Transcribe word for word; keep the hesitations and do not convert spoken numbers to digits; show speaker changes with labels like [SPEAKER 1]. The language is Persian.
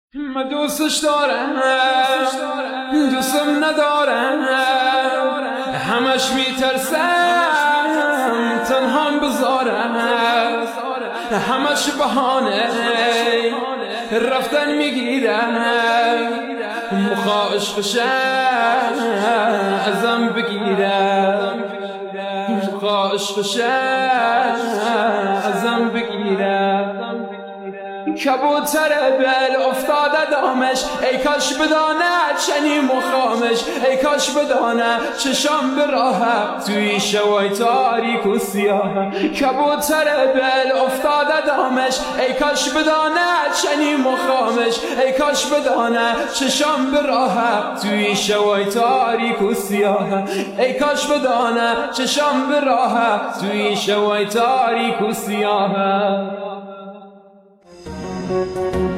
[SPEAKER 1] من دوستش دارم دوستم ندارم همش میترسم تنهام بذارم همش بهانه رفتن میگیرم مخا عشقشم ازم بگیرم مخا عشقشم ازم بگیرم کبوتر بل افتاده دامش ای کاش بدانه چنی مخامش ای کاش بدانه چشام به راهه توی شوای تاریک و سیاه کبوتر بل افتاده دامش ای کاش بدانه چنی مخامش ای کاش بدانه چشام به راهه توی شوای تاریک و سیاه ای کاش بدانه چشام به راهه توی شوای تاریک و سیاه. Thank you.